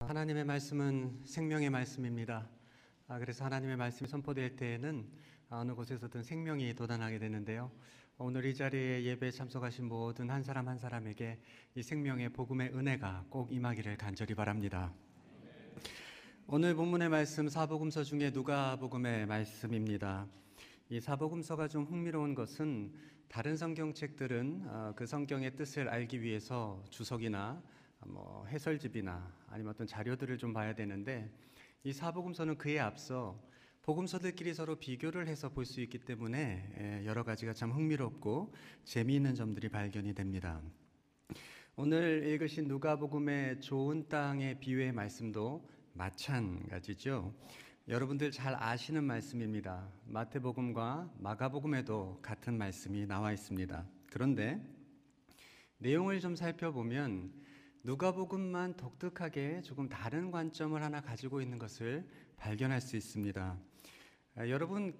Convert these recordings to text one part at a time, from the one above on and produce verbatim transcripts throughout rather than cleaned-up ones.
하나님의 말씀은 생명의 말씀입니다. 아, 그래서 하나님의 말씀이 선포될 때에는 어느 곳에서든 생명이 돋아나게 되는데요. 오늘 이 자리에 예배에 참석하신 모든 한 사람 한 사람에게 이 생명의 복음의 은혜가 꼭 임하기를 간절히 바랍니다. 오늘 본문의 말씀 사복음서 중에 누가복음의 말씀입니다. 이 사복음서가 좀 흥미로운 것은 다른 성경책들은 그 성경의 뜻을 알기 위해서 주석이나 뭐 해설집이나 아니면 어떤 자료들을 좀 봐야 되는데, 이 사복음서는 그에 앞서 복음서들끼리 서로 비교를 해서 볼 수 있기 때문에 여러 가지가 참 흥미롭고 재미있는 점들이 발견이 됩니다. 오늘 읽으신 누가복음의 좋은 땅의 비유의 말씀도 마찬가지죠. 여러분들 잘 아시는 말씀입니다. 마태복음과 마가복음에도 같은 말씀이 나와 있습니다. 그런데 내용을 좀 살펴보면 누가복음만 독특하게 조금 다른 관점을 하나 가지고 있는 것을 발견할 수 있습니다. 아, 여러분,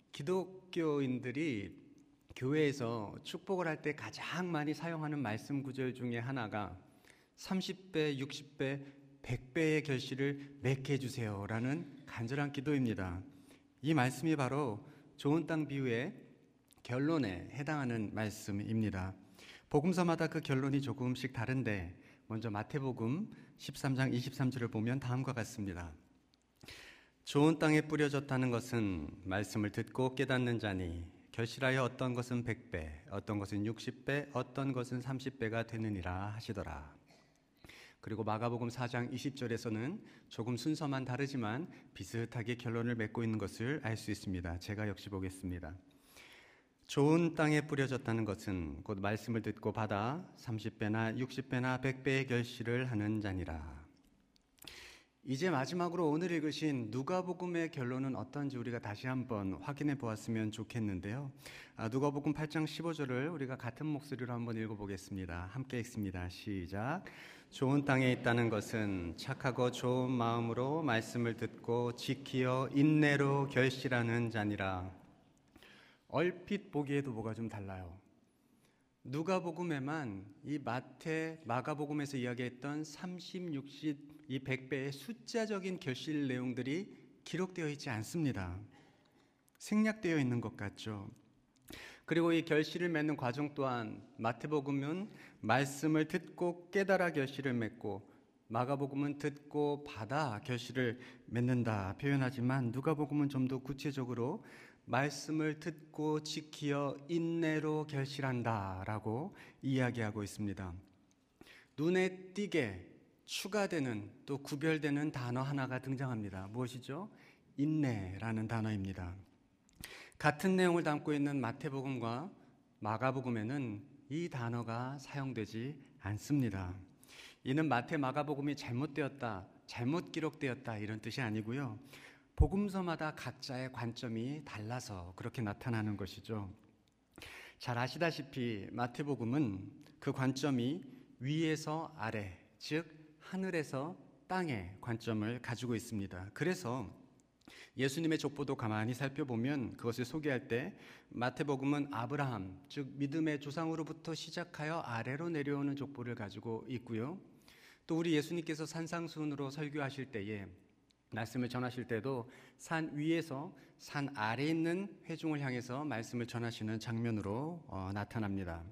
기독교인들이 교회에서 축복을 할 때 가장 많이 사용하는 말씀 구절 중에 하나가 삼십 배, 육십 배, 백 배의 결실을 맺게 해주세요 라는 간절한 기도입니다. 이 말씀이 바로 좋은 땅 비유의 결론에 해당하는 말씀입니다. 복음서마다 그 결론이 조금씩 다른데, 먼저 마태복음 십삼 장 이십삼 절을 보면 다음과 같습니다. 좋은 땅에 뿌려졌다는 것은 말씀을 듣고 깨닫는 자니 결실하여 어떤 것은 백 배, 어떤 것은 육십 배, 어떤 것은 삼십 배가 되느니라 하시더라. 그리고 마가복음 사 장 이십 절에서는 조금 순서만 다르지만 비슷하게 결론을 맺고 있는 것을 알 수 있습니다. 제가 역시 보겠습니다. 좋은 땅에 뿌려졌다는 것은 곧 말씀을 듣고 받아 삼십 배나 육십 배나 백 배의 결실을 하는 자니라. 이제 마지막으로 오늘 읽으신 누가복음의 결론은 어떤지 우리가 다시 한번 확인해 보았으면 좋겠는데요. 아, 누가복음 팔 장 십오 절을 우리가 같은 목소리로 한번 읽어보겠습니다. 함께 읽습니다. 시작. 좋은 땅에 있다는 것은 착하고 좋은 마음으로 말씀을 듣고 지키어 인내로 결실하는 자니라. 얼핏 보기에도 뭐가 좀 달라요. 누가복음에만 이 마태, 마가복음에서 이야기했던 삼십, 육십, 이 백 배의 숫자적인 결실 내용들이 기록되어 있지 않습니다. 생략되어 있는 것 같죠. 그리고 이 결실을 맺는 과정 또한 마태복음은 말씀을 듣고 깨달아 결실을 맺고, 마가복음은 듣고 받아 결실을 맺는다 표현하지만 누가복음은 좀 더 구체적으로 말씀을 듣고 지키어 인내로 결실한다 라고 이야기하고 있습니다. 눈에 띄게 추가되는, 또 구별되는 단어 하나가 등장합니다. 무엇이죠? 인내라는 단어입니다. 같은 내용을 담고 있는 마태복음과 마가복음에는 이 단어가 사용되지 않습니다. 이는 마태, 마가복음이 잘못되었다, 잘못 기록되었다 이런 뜻이 아니고요. 복음서마다 각자의 관점이 달라서 그렇게 나타나는 것이죠. 잘 아시다시피 마태복음은 그 관점이 위에서 아래, 즉 하늘에서 땅의 관점을 가지고 있습니다. 그래서 예수님의 족보도 가만히 살펴보면 그것을 소개할 때 마태복음은 아브라함, 즉 믿음의 조상으로부터 시작하여 아래로 내려오는 족보를 가지고 있고요. 또 우리 예수님께서 산상수훈으로 설교하실 때에, 말씀을 전하실 때도 산 위에서 산 아래에 있는 회중을 향해서 말씀을 전하시는 장면으로 어, 나타납니다.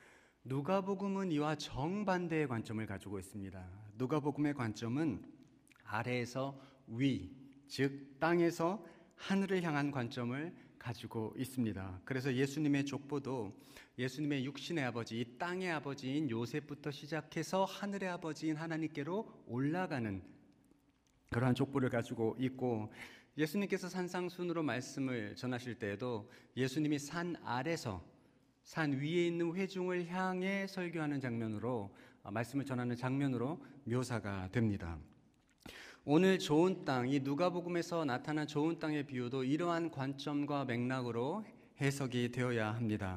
누가복음은 이와 정반대의 관점을 가지고 있습니다. 누가복음의 관점은 아래에서 위, 즉 땅에서 하늘을 향한 관점을 가지고 있습니다. 그래서 예수님의 족보도 예수님의 육신의 아버지, 이 땅의 아버지인 요셉부터 시작해서 하늘의 아버지인 하나님께로 올라가는 그러한 족보를 가지고 있고, 예수님께서 산상순으로 말씀을 전하실 때에도 예수님이 산 아래서 산 위에 있는 회중을 향해 설교하는 장면으로, 말씀을 전하는 장면으로 묘사가 됩니다. 오늘 좋은 땅, 이 누가복음에서 나타난 좋은 땅의 비유도 이러한 관점과 맥락으로 해석이 되어야 합니다.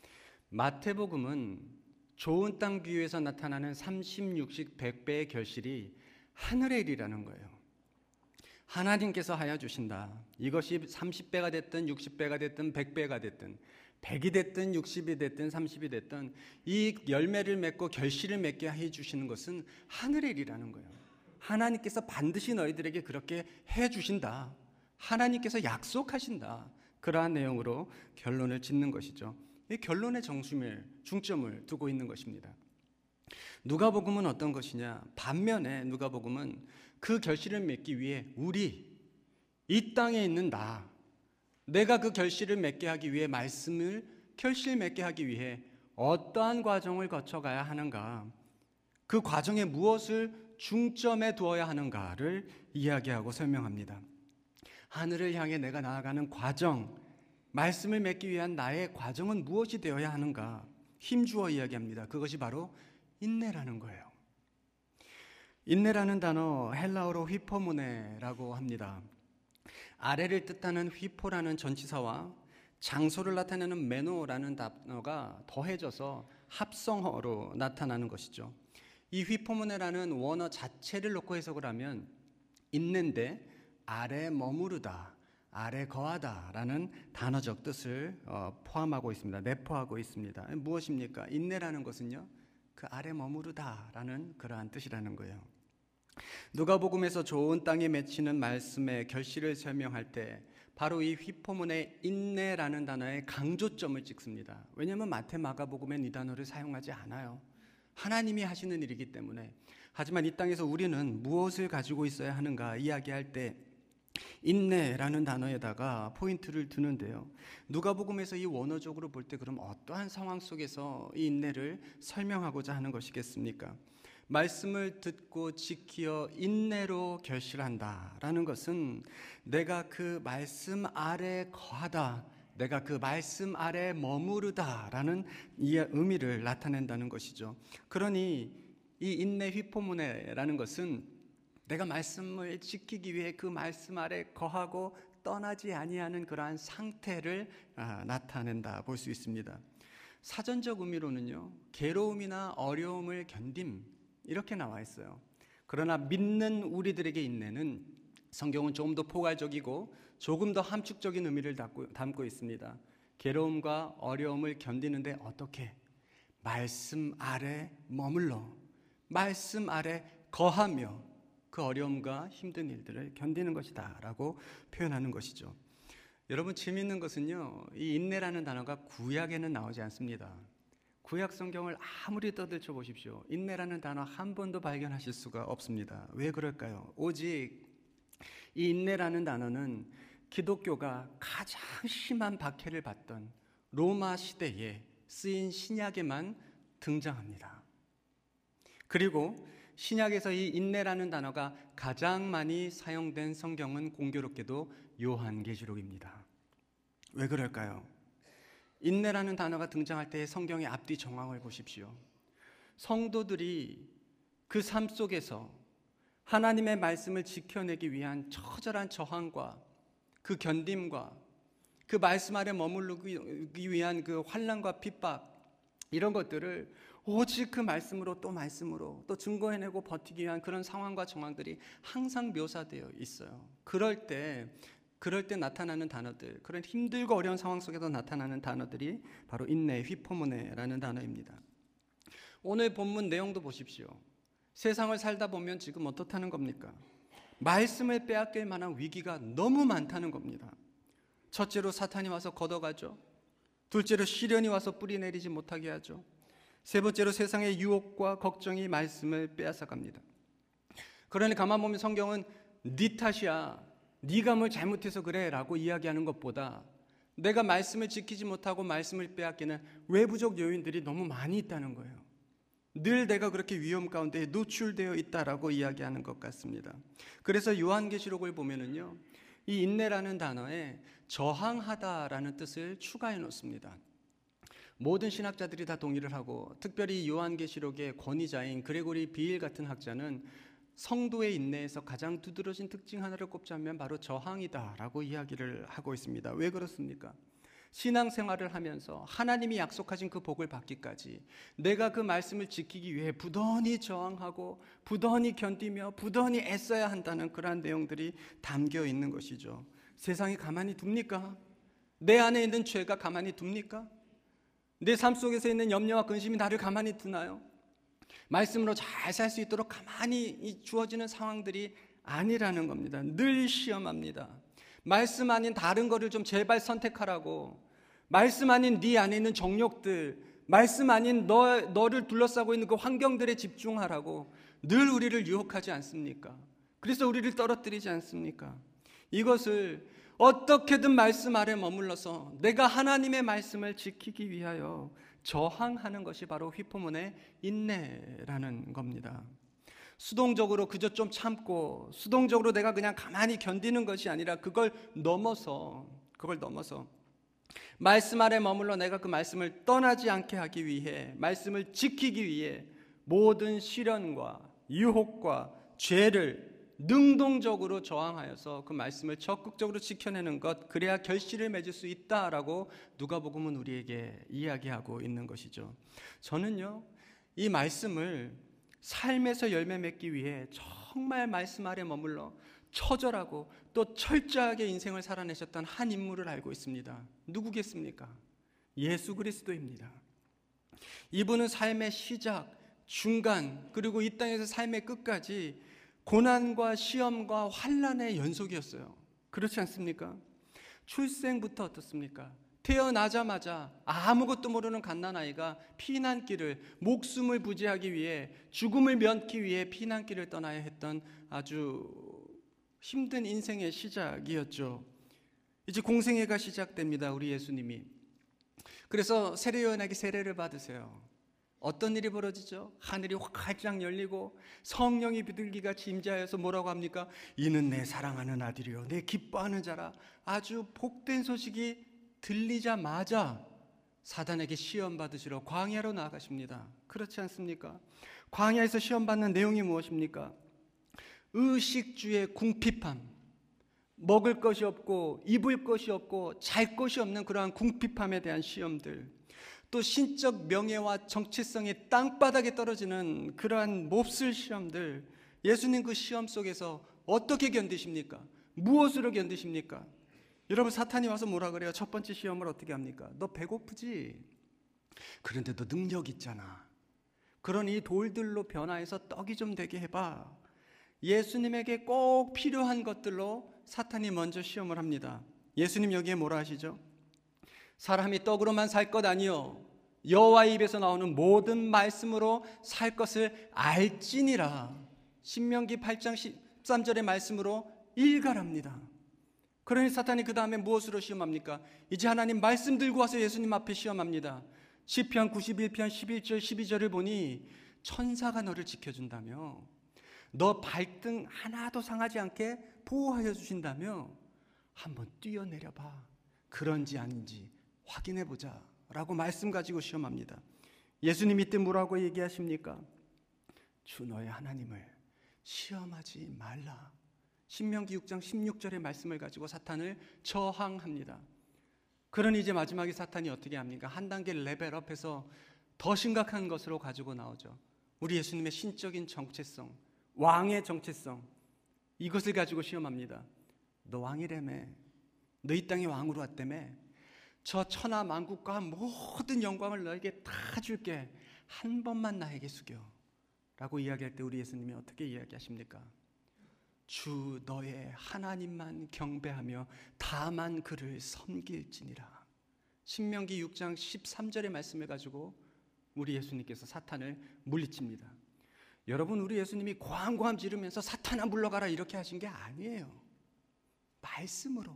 마태복음은 좋은 땅 비유에서 나타나는 삼십, 육십, 백 배의 결실이 하늘의 일이라는 거예요. 하나님께서 하여 주신다. 이것이 삼십 배가 됐든 육십 배가 됐든 백 배가 됐든 백이 됐든 육십이 됐든 삼십이 됐든 이 열매를 맺고 결실을 맺게 해 주시는 것은 하늘의 일이라는 거예요. 하나님께서 반드시 너희들에게 그렇게 해주신다. 하나님께서 약속하신다. 그러한 내용으로 결론을 짓는 것이죠. 이 결론의 정심을, 중점을 두고 있는 것입니다. 누가복음은 어떤 것이냐? 반면에 누가복음은 그 결실을 맺기 위해 우리, 이 땅에 있는 나, 내가 그 결실을 맺게 하기 위해, 말씀을 결실 맺게 하기 위해 어떠한 과정을 거쳐가야 하는가, 그 과정에 무엇을 중점에 두어야 하는가를 이야기하고 설명합니다. 하늘을 향해 내가 나아가는 과정, 말씀을 맺기 위한 나의 과정은 무엇이 되어야 하는가 힘주어 이야기합니다. 그것이 바로 인내라는 거예요. 인내라는 단어 헬라어로 휘포모네라고 합니다. 아래를 뜻하는 휘포라는 전치사와 장소를 나타내는 메노라는 단어가 더해져서 합성어로 나타나는 것이죠. 이 휘포모네라는 원어 자체를 놓고 해석을 하면 있는데 아래 머무르다, 아래 거하다라는 단어적 뜻을 포함하고 있습니다. 내포하고 있습니다. 무엇입니까? 인내라는 것은요, 그 아래 머무르다라는 그러한 뜻이라는 거예요. 누가복음에서 좋은 땅에 맺히는 말씀의 결실을 설명할 때 바로 이 휘포문의 인내라는 단어에 강조점을 찍습니다. 왜냐하면 마태, 마가복음엔 이 단어를 사용하지 않아요. 하나님이 하시는 일이기 때문에. 하지만 이 땅에서 우리는 무엇을 가지고 있어야 하는가 이야기할 때 인내라는 단어에다가 포인트를 두는데요. 누가복음에서 이 원어적으로 볼 때 그럼 어떠한 상황 속에서 이 인내를 설명하고자 하는 것이겠습니까? 말씀을 듣고 지키어 인내로 결실한다라는 것은 내가 그 말씀 아래 거하다, 내가 그 말씀 아래 머무르다라는 이 의미를 나타낸다는 것이죠. 그러니 이 인내 휘포문에라는 것은 내가 말씀을 지키기 위해 그 말씀 아래 거하고 떠나지 아니하는 그러한 상태를 아, 나타낸다 볼 수 있습니다. 사전적 의미로는요, 괴로움이나 어려움을 견딤 이렇게 나와 있어요. 그러나 믿는 우리들에게 인내는 성경은 조금 더 포괄적이고 조금 더 함축적인 의미를 담고, 담고 있습니다. 괴로움과 어려움을 견디는데 어떻게? 말씀 아래 머물러, 말씀 아래 거하며 그 어려움과 힘든 일들을 견디는 것이다 라고 표현하는 것이죠. 여러분, 재미있는 것은요, 이 인내라는 단어가 구약에는 나오지 않습니다. 구약 성경을 아무리 떠들쳐 보십시오, 인내라는 단어 한 번도 발견하실 수가 없습니다. 왜 그럴까요? 오직 이 인내라는 단어는 기독교가 가장 심한 박해를 받던 로마 시대에 쓰인 신약에만 등장합니다. 그리고 신약에서 이 인내라는 단어가 가장 많이 사용된 성경은 공교롭게도 요한계시록입니다. 왜 그럴까요? 인내라는 단어가 등장할 때 성경의 앞뒤 정황을 보십시오. 성도들이 그 삶 속에서 하나님의 말씀을 지켜내기 위한 처절한 저항과 그 견딤과 그 말씀 아래 머무르기 위한 그 환난과 핍박, 이런 것들을 오직 그 말씀으로 또 말씀으로 또 증거해내고 버티기 위한 그런 상황과 정황들이 항상 묘사되어 있어요. 그럴 때 그럴 때 나타나는 단어들, 그런 힘들고 어려운 상황 속에서 나타나는 단어들이 바로 인내, 휘포모네라는 단어입니다. 오늘 본문 내용도 보십시오. 세상을 살다 보면 지금 어떻다는 겁니까? 말씀을 빼앗길 만한 위기가 너무 많다는 겁니다. 첫째로 사탄이 와서 걷어가죠. 둘째로 시련이 와서 뿌리 내리지 못하게 하죠. 세 번째로 세상의 유혹과 걱정이 말씀을 빼앗아갑니다. 그러니 가만 보면 성경은 네 탓이야, 네가 뭘 잘못해서 그래 라고 이야기하는 것보다 내가 말씀을 지키지 못하고 말씀을 빼앗기는 외부적 요인들이 너무 많이 있다는 거예요. 늘 내가 그렇게 위험 가운데 노출되어 있다라고 이야기하는 것 같습니다. 그래서 요한계시록을 보면은요, 이 인내라는 단어에 저항하다라는 뜻을 추가해 놓습니다. 모든 신학자들이 다 동의를 하고, 특별히 요한계시록의 권위자인 그레고리 비일 같은 학자는 성도의 인내에서 가장 두드러진 특징 하나를 꼽자면 바로 저항이다라고 이야기를 하고 있습니다. 왜 그렇습니까? 신앙생활을 하면서 하나님이 약속하신 그 복을 받기까지 내가 그 말씀을 지키기 위해 부단히 저항하고 부단히 견디며 부단히 애써야 한다는 그러한 내용들이 담겨 있는 것이죠. 세상이 가만히 둡니까? 내 안에 있는 죄가 가만히 둡니까? 내 삶 속에서 있는 염려와 근심이 나를 가만히 두나요? 말씀으로 잘 살 수 있도록 가만히 주어지는 상황들이 아니라는 겁니다. 늘 시험합니다. 말씀 아닌 다른 거를 좀 제발 선택하라고, 말씀 아닌 네 안에 있는 정욕들, 말씀 아닌 너, 너를 둘러싸고 있는 그 환경들에 집중하라고 늘 우리를 유혹하지 않습니까? 그래서 우리를 떨어뜨리지 않습니까? 이것을 어떻게든 말씀 아래 머물러서 내가 하나님의 말씀을 지키기 위하여 저항하는 것이 바로 휘포문의 인내라는 겁니다. 수동적으로 그저 좀 참고, 수동적으로 내가 그냥 가만히 견디는 것이 아니라 그걸 넘어서 그걸 넘어서 말씀 아래 머물러 내가 그 말씀을 떠나지 않게 하기 위해, 말씀을 지키기 위해 모든 시련과 유혹과 죄를 능동적으로 저항하여서 그 말씀을 적극적으로 지켜내는 것, 그래야 결실을 맺을 수 있다라고 누가복음은 우리에게 이야기하고 있는 것이죠. 저는요, 이 말씀을 삶에서 열매 맺기 위해 정말 말씀 아래 머물러 처절하고 또 철저하게 인생을 살아내셨던 한 인물을 알고 있습니다. 누구겠습니까? 예수 그리스도입니다. 이분은 삶의 시작, 중간, 그리고 이 땅에서 삶의 끝까지 고난과 시험과 환난의 연속이었어요. 그렇지 않습니까? 출생부터 어떻습니까? 태어나자마자 아무것도 모르는 갓난아이가 피난길을, 목숨을 부지하기 위해, 죽음을 면기 위해 피난길을 떠나야 했던 아주 힘든 인생의 시작이었죠. 이제 공생애가 시작됩니다. 우리 예수님이. 그래서 세례요한에게 세례를 받으세요. 어떤 일이 벌어지죠? 하늘이 활짝 열리고 성령이 비둘기같이 임재하여서 뭐라고 합니까? 이는 내 사랑하는 아들이요 내 기뻐하는 자라. 아주 복된 소식이 들리자마자 사단에게 시험 받으시러 광야로 나아가십니다. 그렇지 않습니까? 광야에서 시험 받는 내용이 무엇입니까? 의식주의 궁핍함, 먹을 것이 없고 입을 것이 없고 잘 것이 없는 그러한 궁핍함에 대한 시험들, 또 신적 명예와 정체성이 땅바닥에 떨어지는 그러한 몹쓸 시험들, 예수님 그 시험 속에서 어떻게 견디십니까? 무엇으로 견디십니까? 여러분, 사탄이 와서 뭐라 그래요? 첫 번째 시험을 어떻게 합니까? 너 배고프지? 그런데 너 능력 있잖아. 그러니 돌들로 변화해서 떡이 좀 되게 해봐. 예수님에게 꼭 필요한 것들로 사탄이 먼저 시험을 합니다. 예수님 여기에 뭐라 하시죠? 사람이 떡으로만 살 것 아니요 여호와의 입에서 나오는 모든 말씀으로 살 것을 알지니라. 신명기 팔 장 십삼 절의 말씀으로 일갈합니다. 그러니 사탄이 그 다음에 무엇으로 시험합니까? 이제 하나님 말씀 들고 와서 예수님 앞에 시험합니다. 시편 구십일 편 십일 절 십이 절을 보니 천사가 너를 지켜준다며, 너 발등 하나도 상하지 않게 보호하여 주신다며, 한번 뛰어내려봐. 그런지 아닌지 확인해보자 라고 말씀 가지고 시험합니다. 예수님 이때 뭐라고 얘기하십니까? 주 너의 하나님을 시험하지 말라. 신명기 육 장 십육 절의 말씀을 가지고 사탄을 저항합니다. 그러니 이제 마지막에 사탄이 어떻게 합니까? 한 단계 레벨업해서 더 심각한 것으로 가지고 나오죠. 우리 예수님의 신적인 정체성, 왕의 정체성, 이것을 가지고 시험합니다. 너 왕이라며, 너 이 땅에 왕으로 왔다며, 저 천하 만국과 모든 영광을 너에게 다 줄게, 한 번만 나에게 숙여 라고 이야기할 때 우리 예수님이 어떻게 이야기하십니까? 주 너의 하나님만 경배하며 다만 그를 섬길지니라. 신명기 육 장 십삼 절의 말씀을 가지고 우리 예수님께서 사탄을 물리칩니다. 여러분, 우리 예수님이 고함고함 지르면서 사탄아 물러가라 이렇게 하신 게 아니에요. 말씀으로,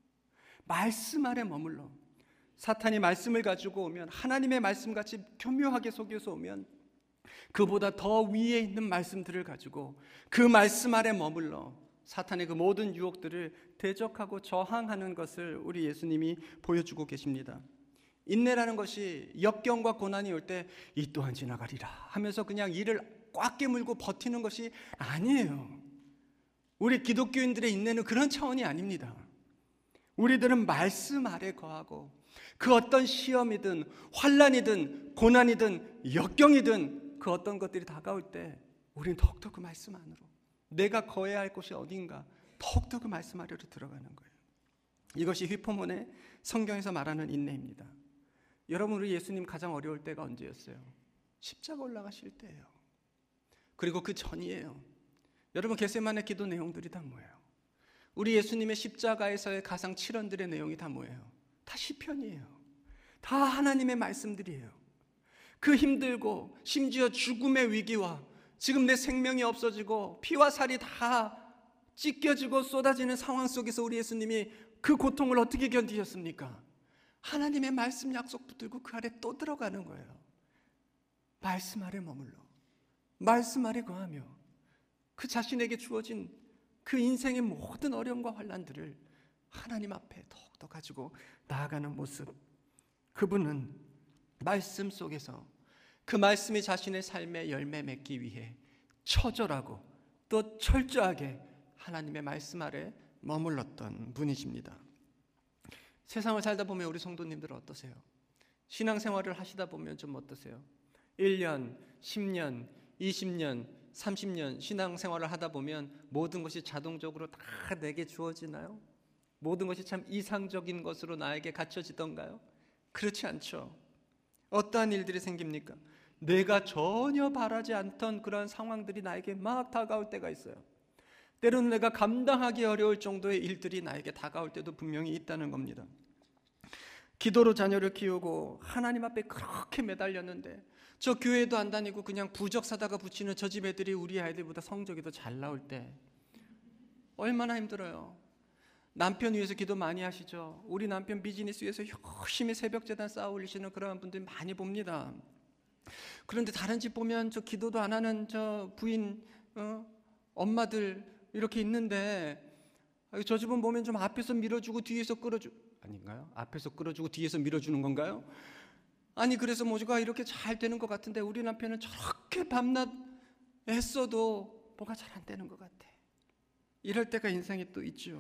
말씀 아래 머물러, 사탄이 말씀을 가지고 오면, 하나님의 말씀같이 교묘하게 속여서 오면 그보다 더 위에 있는 말씀들을 가지고 그 말씀 아래 머물러 사탄의 그 모든 유혹들을 대적하고 저항하는 것을 우리 예수님이 보여주고 계십니다. 인내라는 것이 역경과 고난이 올 때 이 또한 지나가리라 하면서 그냥 이를 꽉 깨물고 버티는 것이 아니에요. 우리 기독교인들의 인내는 그런 차원이 아닙니다. 우리들은 말씀 아래 거하고 그 어떤 시험이든 환난이든 고난이든 역경이든 그 어떤 것들이 다가올 때 우리는 더욱더 그 말씀 안으로, 내가 거해야 할 곳이 어딘가 더욱더 그 말씀 아래로 들어가는 거예요. 이것이 휘포문의 성경에서 말하는 인내입니다. 여러분, 우리 예수님 가장 어려울 때가 언제였어요? 십자가 올라가실 때예요. 그리고 그 전이에요. 여러분, 겟세마네 기도 내용들이 다 뭐예요? 우리 예수님의 십자가에서의 가상 칠언들의 내용이 다 뭐예요? 다 시편이에요. 다 하나님의 말씀들이에요. 그 힘들고 심지어 죽음의 위기와 지금 내 생명이 없어지고 피와 살이 다 찢겨지고 쏟아지는 상황 속에서 우리 예수님이 그 고통을 어떻게 견디셨습니까? 하나님의 말씀 약속 붙들고 그 아래 또 들어가는 거예요. 말씀 아래 머물러 말씀 아래 거하며 그 자신에게 주어진 그 인생의 모든 어려움과 환난들을 하나님 앞에 더욱더 가지고 나아가는 모습, 그분은 말씀 속에서 그 말씀이 자신의 삶에 열매 맺기 위해 처절하고 또 철저하게 하나님의 말씀 아래 머물렀던 분이십니다. 세상을 살다 보면 우리 성도님들은 어떠세요? 신앙생활을 하시다 보면 좀 어떠세요? 일 년, 십 년, 이십 년, 삼십 년 신앙생활을 하다 보면 모든 것이 자동적으로 다 내게 주어지나요? 모든 것이 참 이상적인 것으로 나에게 갖춰지던가요? 그렇지 않죠. 어떠한 일들이 생깁니까? 내가 전혀 바라지 않던 그런 상황들이 나에게 막 다가올 때가 있어요. 때로는 내가 감당하기 어려울 정도의 일들이 나에게 다가올 때도 분명히 있다는 겁니다. 기도로 자녀를 키우고 하나님 앞에 그렇게 매달렸는데 저 교회도 안 다니고 그냥 부적 사다가 붙이는 저 집 애들이 우리 아이들보다 성적이 더 잘 나올 때 얼마나 힘들어요. 남편 위해서 기도 많이 하시죠. 우리 남편 비즈니스 위해서 열심히 새벽제단 쌓아 올리시는 그런 분들 많이 봅니다. 그런데 다른 집 보면 저 기도도 안 하는 저 부인 어? 엄마들 이렇게 있는데 저 집은 보면 좀 앞에서 밀어주고 뒤에서 끌어주 아닌가요? 앞에서 끌어주고 뒤에서 밀어주는 건가요? 아니 그래서 뭐가 이렇게 잘 되는 것 같은데 우리 남편은 저렇게 밤낮 애써도 뭐가 잘 안 되는 것 같아. 이럴 때가 인생에 또 있죠.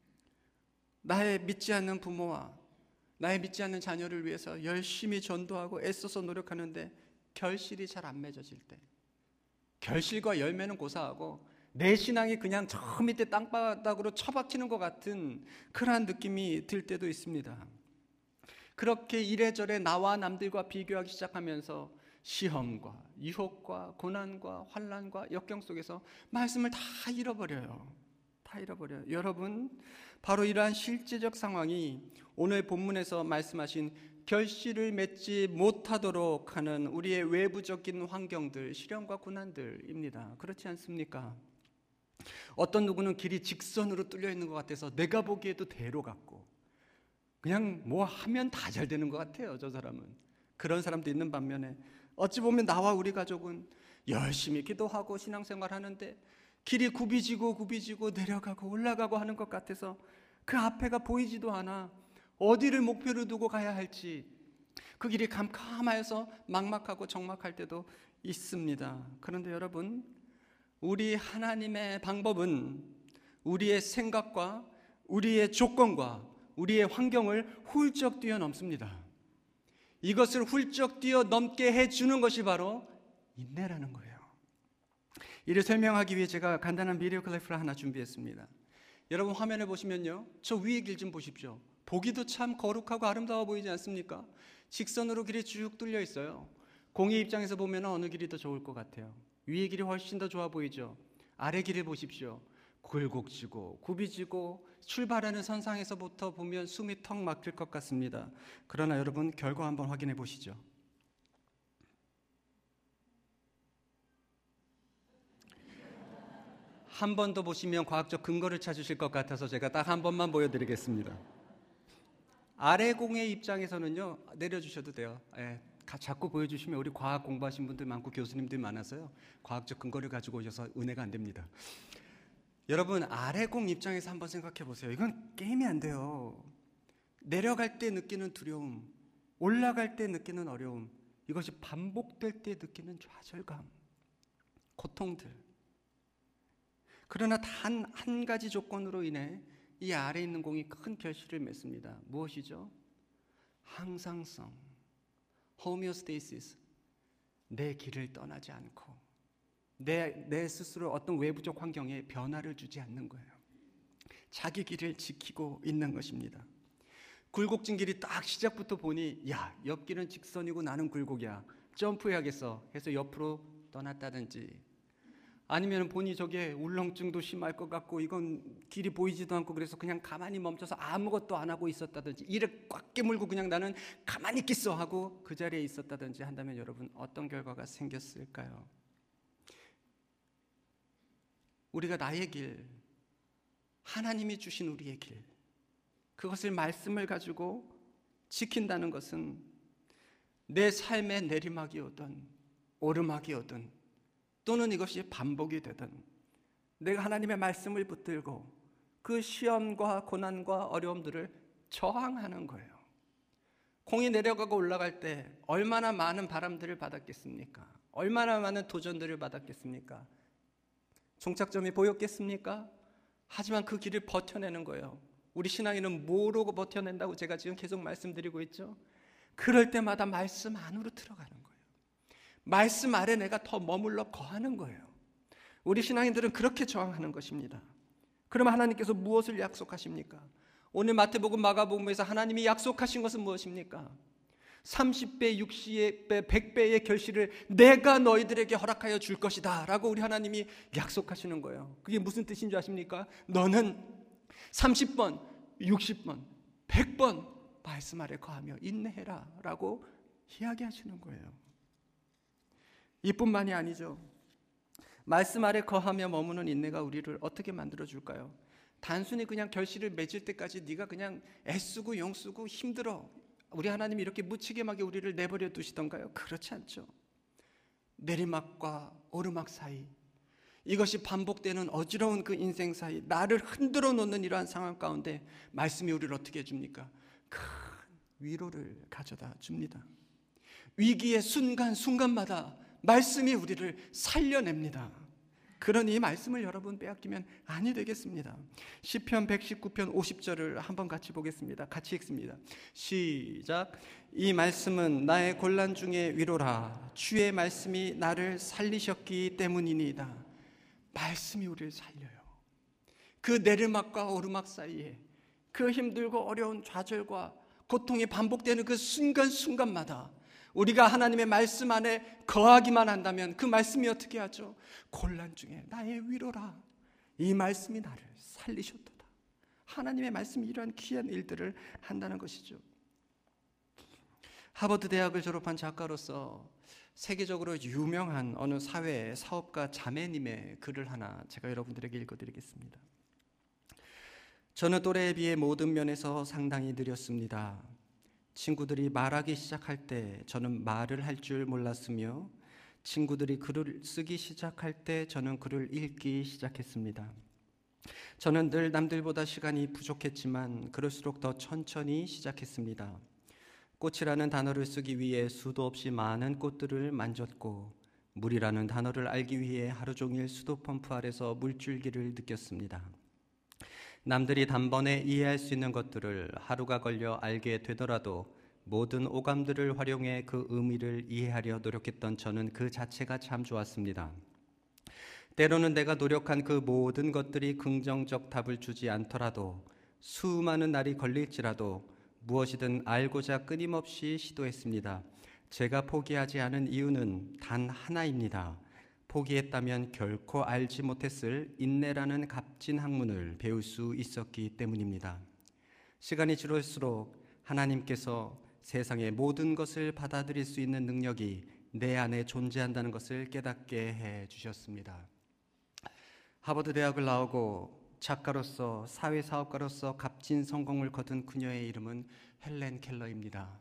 나의 믿지 않는 부모와 나의 믿지 않는 자녀를 위해서 열심히 전도하고 애써서 노력하는데 결실이 잘 안 맺어질 때, 결실과 열매는 고사하고 내 신앙이 그냥 저 밑에 땅바닥으로 처박히는 것 같은 그러한 느낌이 들 때도 있습니다. 그렇게 이래저래 나와 남들과 비교하기 시작하면서 시험과 유혹과 고난과 환난과 역경 속에서 말씀을 다 잃어버려요. 다 잃어버려요. 여러분, 바로 이러한 실제적 상황이 오늘 본문에서 말씀하신 결실을 맺지 못하도록 하는 우리의 외부적인 환경들, 시련과 고난들입니다. 그렇지 않습니까? 어떤 누구는 길이 직선으로 뚫려 있는 것 같아서 내가 보기에도 대로 같고 그냥 뭐 하면 다 잘 되는 것 같아요. 저 사람은. 그런 사람도 있는 반면에 어찌 보면 나와 우리 가족은 열심히 기도하고 신앙생활 하는데 길이 굽이지고 굽이지고 내려가고 올라가고 하는 것 같아서 그 앞에가 보이지도 않아. 어디를 목표로 두고 가야 할지 그 길이 캄캄하여서 막막하고 적막할 때도 있습니다. 그런데 여러분, 우리 하나님의 방법은 우리의 생각과 우리의 조건과 우리의 환경을 훌쩍 뛰어넘습니다. 이것을 훌쩍 뛰어넘게 해주는 것이 바로 인내라는 거예요. 이를 설명하기 위해 제가 간단한 비디오 클래프를 하나 준비했습니다. 여러분 화면을 보시면요, 저 위에 길 좀 보십시오. 보기도 참 거룩하고 아름다워 보이지 않습니까? 직선으로 길이 쭉 뚫려 있어요. 공의 입장에서 보면 어느 길이 더 좋을 것 같아요? 위의 길이 훨씬 더 좋아 보이죠? 아래 길을 보십시오. 굴곡지고 굽이지고 출발하는 선상에서부터 보면 숨이 턱 막힐 것 같습니다. 그러나 여러분, 결과 한번 확인해 보시죠. 한 번 더 보시면 과학적 근거를 찾으실 것 같아서 제가 딱 한 번만 보여드리겠습니다. 아래 공의 입장에서는요, 내려주셔도 돼요. 예, 자꾸 보여주시면 우리 과학 공부하신 분들 많고 교수님들이 많아서요, 과학적 근거를 가지고 오셔서 은혜가 안 됩니다. 여러분, 아래 공 입장에서 한번 생각해 보세요. 이건 게임이 안 돼요. 내려갈 때 느끼는 두려움, 올라갈 때 느끼는 어려움, 이것이 반복될 때 느끼는 좌절감, 고통들. 그러나 단 한 가지 조건으로 인해 이 아래에 있는 공이 큰 결실을 맺습니다. 무엇이죠? 항상성, homeostasis. 내 길을 떠나지 않고 내, 내 스스로 어떤 외부적 환경에 변화를 주지 않는 거예요. 자기 길을 지키고 있는 것입니다. 굴곡진 길이 딱 시작부터 보니 야, 옆길은 직선이고 나는 굴곡이야, 점프해야겠어 해서 옆으로 떠났다든지, 아니면 본이 저게 울렁증도 심할 것 같고 이건 길이 보이지도 않고 그래서 그냥 가만히 멈춰서 아무것도 안 하고 있었다든지, 이를 꽉 깨물고 그냥 나는 가만히 있겠어 하고 그 자리에 있었다든지 한다면 여러분 어떤 결과가 생겼을까요? 우리가 나의 길, 하나님이 주신 우리의 길, 그것을 말씀을 가지고 지킨다는 것은 내 삶의 내리막이 오든 오르막이 오든 또는 이것이 반복이 되든 내가 하나님의 말씀을 붙들고 그 시험과 고난과 어려움들을 저항하는 거예요. 공이 내려가고 올라갈 때 얼마나 많은 바람들을 받았겠습니까? 얼마나 많은 도전들을 받았겠습니까? 종착점이 보였겠습니까? 하지만 그 길을 버텨내는 거예요. 우리 신앙인은 뭐로 버텨낸다고 제가 지금 계속 말씀드리고 있죠? 그럴 때마다 말씀 안으로 들어가는 거예요. 말씀 아래 내가 더 머물러 거하는 거예요. 우리 신앙인들은 그렇게 저항하는 것입니다. 그러면 하나님께서 무엇을 약속하십니까? 오늘 마태복음, 마가복음에서 하나님이 약속하신 것은 무엇입니까? 삼십 배, 육십 배, 백 배의 결실을 내가 너희들에게 허락하여 줄 것이다 라고 우리 하나님이 약속하시는 거예요. 그게 무슨 뜻인 줄 아십니까? 너는 삼십 번, 육십 번, 백 번 말씀 아래 거하며 인내해라 라고 이야기하시는 거예요. 이뿐만이 아니죠. 말씀 아래 거하며 머무는 인내가 우리를 어떻게 만들어줄까요? 단순히 그냥 결실을 맺을 때까지 네가 그냥 애쓰고 용쓰고 힘들어, 우리 하나님이 이렇게 무책임하게 우리를 내버려 두시던가요? 그렇지 않죠. 내리막과 오르막 사이, 이것이 반복되는 어지러운 그 인생 사이, 나를 흔들어 놓는 이러한 상황 가운데 말씀이 우리를 어떻게 해줍니까? 큰 위로를 가져다 줍니다. 위기의 순간순간마다 말씀이 우리를 살려냅니다. 그러니 이 말씀을 여러분 빼앗기면 아니 되겠습니다. 시편 백십구 편 오십 절을 한번 같이 보겠습니다. 같이 읽습니다. 시작. 이 말씀은 나의 곤란 중에 위로라. 주의 말씀이 나를 살리셨기 때문이니이다. 말씀이 우리를 살려요. 그 내리막과 오르막 사이에, 그 힘들고 어려운 좌절과 고통이 반복되는 그 순간순간마다 우리가 하나님의 말씀 안에 거하기만 한다면 그 말씀이 어떻게 하죠? 곤란 중에 나의 위로라. 이 말씀이 나를 살리셨도다. 하나님의 말씀이 이러한 귀한 일들을 한다는 것이죠. 하버드 대학을 졸업한 작가로서 세계적으로 유명한 어느 사회 사업가 자매님의 글을 하나 제가 여러분들에게 읽어드리겠습니다. 저는 또래에 비해 모든 면에서 상당히 느렸습니다. 친구들이 말하기 시작할 때 저는 말을 할 줄 몰랐으며 친구들이 글을 쓰기 시작할 때 저는 글을 읽기 시작했습니다. 저는 늘 남들보다 시간이 부족했지만 그럴수록 더 천천히 시작했습니다. 꽃이라는 단어를 쓰기 위해 수도 없이 많은 꽃들을 만졌고 물이라는 단어를 알기 위해 하루 종일 수도 펌프 아래서 물줄기를 느꼈습니다. 남들이 단번에 이해할 수 있는 것들을 하루가 걸려 알게 되더라도 모든 오감들을 활용해 그 의미를 이해하려 노력했던 저는 그 자체가 참 좋았습니다. 때로는 내가 노력한 그 모든 것들이 긍정적 답을 주지 않더라도 수많은 날이 걸릴지라도 무엇이든 알고자 끊임없이 시도했습니다. 제가 포기하지 않은 이유는 단 하나입니다. 포기했다면 결코 알지 못했을 인내라는 값진 학문을 배울 수 있었기 때문입니다. 시간이 지날수록 하나님께서 세상의 모든 것을 받아들일 수 있는 능력이 내 안에 존재한다는 것을 깨닫게 해 주셨습니다. 하버드 대학을 나오고 작가로서, 사회사업가로서 값진 성공을 거둔 그녀의 이름은 헬렌 켈러입니다.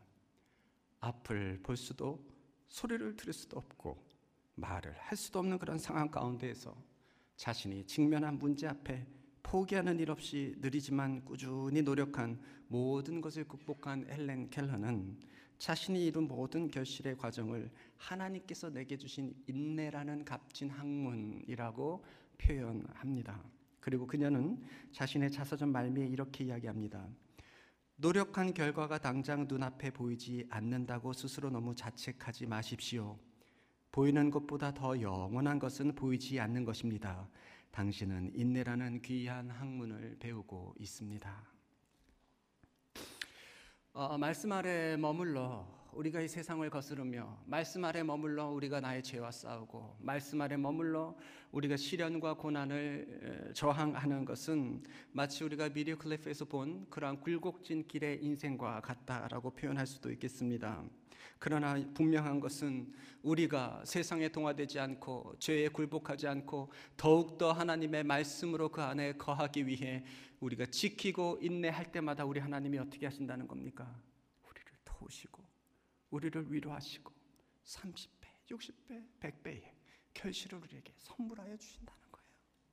앞을 볼 수도 소리를 들을 수도 없고 말을 할 수도 없는 그런 상황 가운데에서 자신이 직면한 문제 앞에 포기하는 일 없이 느리지만 꾸준히 노력한 모든 것을 극복한 헬렌 켈러는 자신이 이룬 모든 결실의 과정을 하나님께서 내게 주신 인내라는 값진 학문이라고 표현합니다. 그리고 그녀는 자신의 자서전 말미에 이렇게 이야기합니다. 노력한 결과가 당장 눈앞에 보이지 않는다고 스스로 너무 자책하지 마십시오. 보이는 것보다 더 영원한 것은 보이지 않는 것입니다. 당신은 인내라는 귀한 학문을 배우고 있습니다. 어, 말씀 아래 머물러 우리가 이 세상을 거스르며, 말씀 아래 머물러 우리가 나의 죄와 싸우고, 말씀 아래 머물러 우리가 시련과 고난을 저항하는 것은 마치 우리가 미리 클리프에서 본 그러한 굴곡진 길의 인생과 같다라고 표현할 수도 있겠습니다. 그러나 분명한 것은 우리가 세상에 동화되지 않고 죄에 굴복하지 않고 더욱더 하나님의 말씀으로 그 안에 거하기 위해 우리가 지키고 인내할 때마다 우리 하나님이 어떻게 하신다는 겁니까? 우리를 도우시고 우리를 위로하시고 삼십 배, 육십 배, 백 배의 결실을 우리에게 선물하여 주신다는 거예요.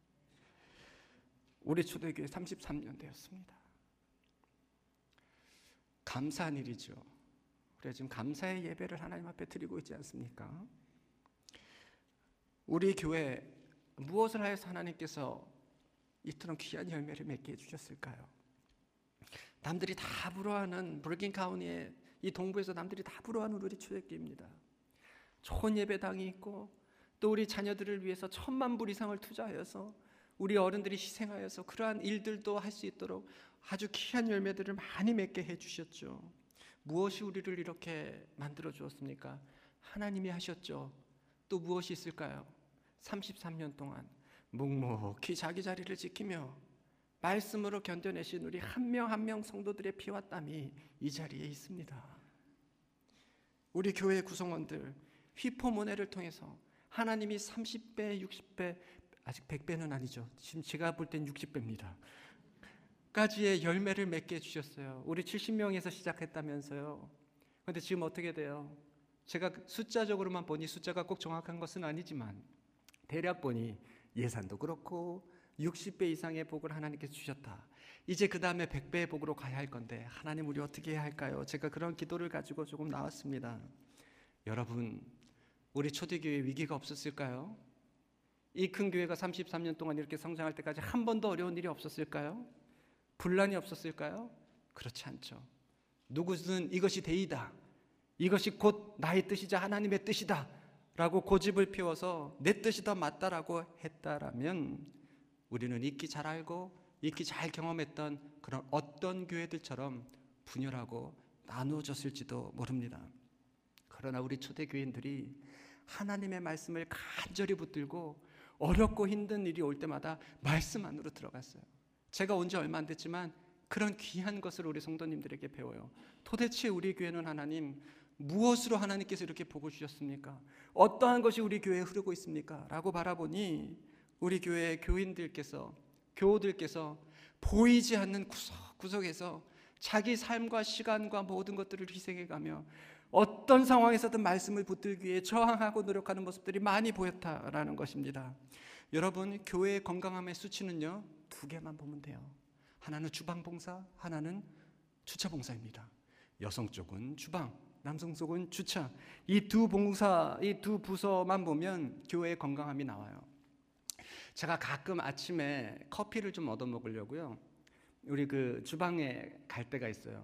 우리 초대교회 삼십삼 년 되었습니다. 감사한 일이죠. 우리가 지금 감사의 예배를 하나님 앞에 드리고 있지 않습니까? 우리 교회 무엇을 하여서 하나님께서 이토록 귀한 열매를 맺게 해주셨을까요? 남들이 다 부러워하는 브루클린 카운티의 이 동부에서 남들이 다 부러워하는 우리 초대교회입니다. 좋은 예배당이 있고 또 우리 자녀들을 위해서 천만 불 이상을 투자하여서 우리 어른들이 희생하여서 그러한 일들도 할 수 있도록 아주 귀한 열매들을 많이 맺게 해주셨죠. 무엇이 우리를 이렇게 만들어 주었습니까? 하나님이 하셨죠. 또 무엇이 있을까요? 삼십삼 년 동안 묵묵히 자기 자리를 지키며 말씀으로 견뎌내신 우리 한 명 한 명 성도들의 피와 땀이 이 자리에 있습니다. 우리 교회 구성원들 휘포모네를 통해서 하나님이 삼십 배, 육십 배, 아직 백 배는 아니죠. 지금 제가 볼 땐 육십 배입니다. 까지의 열매를 맺게 해주셨어요. 우리 칠십 명에서 시작했다면서요. 그런데 지금 어떻게 돼요? 제가 숫자적으로만 보니 숫자가 꼭 정확한 것은 아니지만 대략 보니 예산도 그렇고 육십 배 이상의 복을 하나님께서 주셨다. 이제 그 다음에 백 배의 복으로 가야 할 건데 하나님 우리 어떻게 해야 할까요? 제가 그런 기도를 가지고 조금 나왔습니다. 여러분, 우리 초대교회 위기가 없었을까요? 이 큰 교회가 삼십삼 년 동안 이렇게 성장할 때까지 한 번도 어려운 일이 없었을까요? 분란이 없었을까요? 그렇지 않죠. 누구든 이것이 대의다, 이것이 곧 나의 뜻이자 하나님의 뜻이다 라고 고집을 피워서 내 뜻이 더 맞다라고 했다라면 우리는 익히 잘 알고 익히 잘 경험했던 그런 어떤 교회들처럼 분열하고 나누어졌을지도 모릅니다. 그러나 우리 초대교인들이 하나님의 말씀을 간절히 붙들고 어렵고 힘든 일이 올 때마다 말씀 안으로 들어갔어요. 제가 온 지 얼마 안 됐지만 그런 귀한 것을 우리 성도님들에게 배워요. 도대체 우리 교회는 하나님 무엇으로 하나님께서 이렇게 복을 주셨습니까? 어떠한 것이 우리 교회에 흐르고 있습니까? 라고 바라보니 우리 교회 교인들께서, 교우들께서 보이지 않는 구석구석에서 자기 삶과 시간과 모든 것들을 희생해가며 어떤 상황에서든 말씀을 붙들기 위해 저항하고 노력하는 모습들이 많이 보였다라는 것입니다. 여러분, 교회의 건강함의 수치는요, 두 개만 보면 돼요. 하나는 주방봉사, 하나는 주차봉사입니다. 여성 쪽은 주방, 남성 쪽은 주차. 이 두 봉사, 이 두 부서만 보면 교회의 건강함이 나와요. 제가 가끔 아침에 커피를 좀 얻어 먹으려고요, 우리 그 주방에 갈 때가 있어요.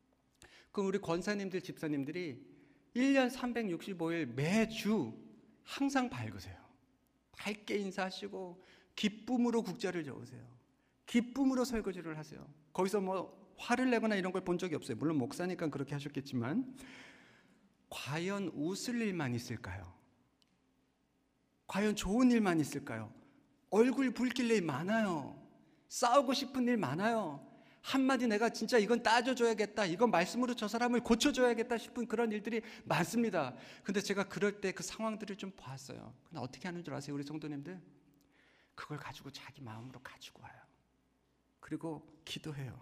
그럼 우리 권사님들, 집사님들이 일 년 삼백육십오 일 매주 항상 밝으세요. 밝게 인사하시고 기쁨으로 국자를 적으세요. 기쁨으로 설거지를 하세요. 거기서 뭐 화를 내거나 이런 걸 본 적이 없어요. 물론 목사니까 그렇게 하셨겠지만 과연 웃을 일만 있을까요? 과연 좋은 일만 있을까요? 얼굴 붉힐 일 많아요. 싸우고 싶은 일 많아요. 한마디 내가 진짜 이건 따져줘야겠다, 이건 말씀으로 저 사람을 고쳐줘야겠다 싶은 그런 일들이 많습니다. 근데 제가 그럴 때 그 상황들을 좀 봤어요. 근데 어떻게 하는 줄 아세요? 우리 성도님들 그걸 가지고 자기 마음으로 가지고 와요. 그리고 기도해요.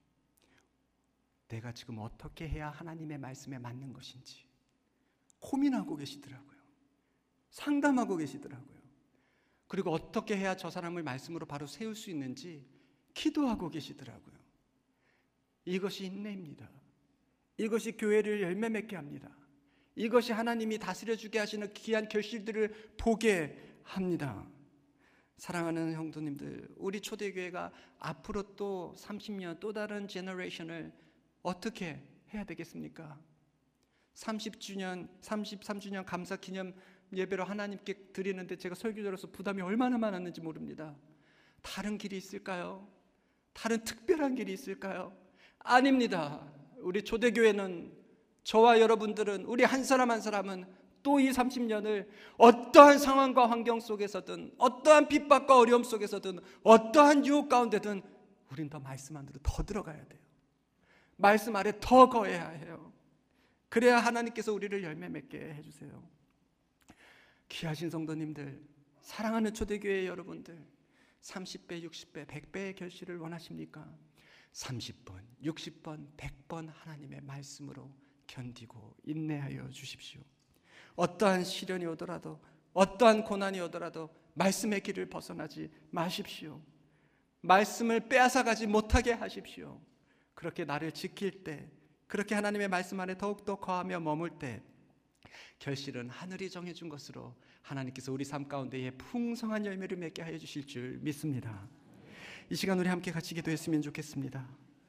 내가 지금 어떻게 해야 하나님의 말씀에 맞는 것인지 고민하고 계시더라고요. 상담하고 계시더라고요. 그리고 어떻게 해야 저 사람을 말씀으로 바로 세울 수 있는지 기도하고 계시더라고요. 이것이 인내입니다. 이것이 교회를 열매 맺게 합니다. 이것이 하나님이 다스려주게 하시는 귀한 결실들을 보게 합니다. 사랑하는 성도님들, 우리 초대교회가 앞으로 또 삼십 년 또 다른 제너레이션을 어떻게 해야 되겠습니까? 삼십 주년, 삼십삼 주년 감사 기념 예배로 하나님께 드리는데 제가 설교자로서 부담이 얼마나 많았는지 모릅니다. 다른 길이 있을까요? 다른 특별한 길이 있을까요? 아닙니다. 우리 초대교회는, 저와 여러분들은, 우리 한 사람 한 사람은 또 이 삼십 년을 어떠한 상황과 환경 속에서든, 어떠한 핍박과 어려움 속에서든, 어떠한 유혹 가운데든 우린 더 말씀 안으로 더 들어가야 돼요. 말씀 아래 더 거해야 해요. 그래야 하나님께서 우리를 열매 맺게 해주세요. 귀하신 성도님들, 사랑하는 초대교회 여러분들, 삼십 배, 육십 배, 백 배의 결실을 원하십니까? 삼십 번, 육십 번, 백 번 하나님의 말씀으로 견디고 인내하여 주십시오. 어떠한 시련이 오더라도, 어떠한 고난이 오더라도 말씀의 길을 벗어나지 마십시오. 말씀을 빼앗아가지 못하게 하십시오. 그렇게 나를 지킬 때, 그렇게 하나님의 말씀 안에 더욱더 거하며 머물 때 결실은 하늘이 정해준 것으로 하나님께서 우리 삶 가운데에 풍성한 열매를 맺게 하여 주실 줄 믿습니다. 이 시간 우리 함께 같이 기도했으면 좋겠습니다.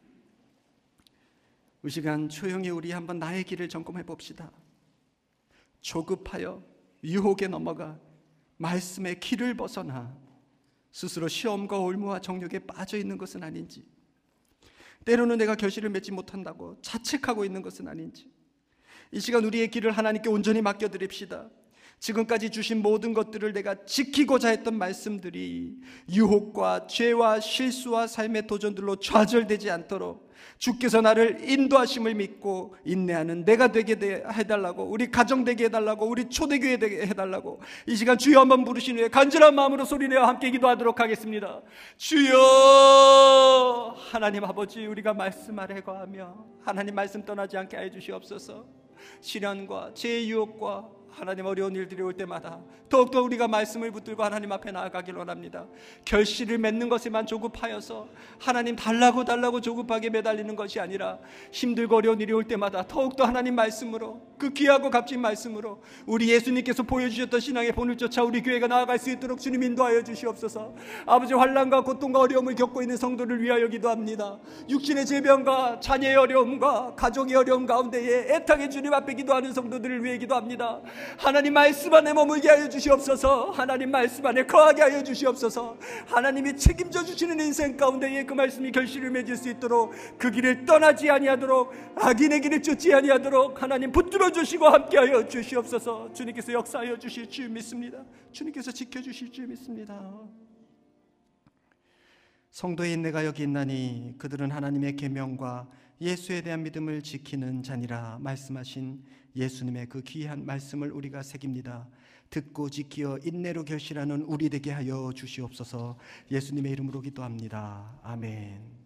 이 시간 조용히 우리 한번 나의 길을 점검해 봅시다. 조급하여 유혹에 넘어가 말씀의 길을 벗어나 스스로 시험과 올무와 정욕에 빠져 있는 것은 아닌지, 때로는 내가 결실을 맺지 못한다고 자책하고 있는 것은 아닌지, 이 시간 우리의 길을 하나님께 온전히 맡겨드립시다. 지금까지 주신 모든 것들을 내가 지키고자 했던 말씀들이 유혹과 죄와 실수와 삶의 도전들로 좌절되지 않도록 주께서 나를 인도하심을 믿고 인내하는 내가 되게 해달라고, 우리 가정 되게 해달라고, 우리 초대교회 되게 해달라고 이 시간 주여 한번 부르신 후에 간절한 마음으로 소리내어 함께 기도하도록 하겠습니다. 주여, 하나님 아버지, 우리가 말씀 아래 거하며 하나님 말씀 떠나지 않게 해 주시옵소서. 시련과 죄의 유혹과 하나님 어려운 일들이 올 때마다 더욱더 우리가 말씀을 붙들고 하나님 앞에 나아가길 원합니다. 결실을 맺는 것에만 조급하여서 하나님 달라고 달라고 조급하게 매달리는 것이 아니라 힘들고 어려운 일이 올 때마다 더욱더 하나님 말씀으로, 그 귀하고 값진 말씀으로 우리 예수님께서 보여주셨던 신앙의 본을 쫓아 우리 교회가 나아갈 수 있도록 주님 인도하여 주시옵소서. 아버지, 환난과 고통과 어려움을 겪고 있는 성도를 위하여 기도합니다. 육신의 질병과 자녀의 어려움과 가족의 어려움 가운데에 애타게 주님 앞에 기도하는 성도들을 위해 기도합니다. 하나님 말씀 안에 머물게 하여 주시옵소서. 하나님 말씀 안에 거하게 하여 주시옵소서. 하나님이 책임져 주시는 인생 가운데에 그 말씀이 결실을 맺을 수 있도록, 그 길을 떠나지 아니하도록, 악인의 길을 쫓지 아니하도록 하나님 붙들어 주시고 함께 하여 주시옵소서. 주님께서 역사하여 주실 줄 믿습니다. 주님께서 지켜주실 줄 믿습니다. 성도의 인내가 여기 있나니 그들은 하나님의 계명과 예수에 대한 믿음을 지키는 자니라 말씀하신 예수님의 그 귀한 말씀을 우리가 새깁니다. 듣고 지키어 인내로 결실하는 우리 되게 하여 주시옵소서. 예수님의 이름으로 기도합니다. 아멘.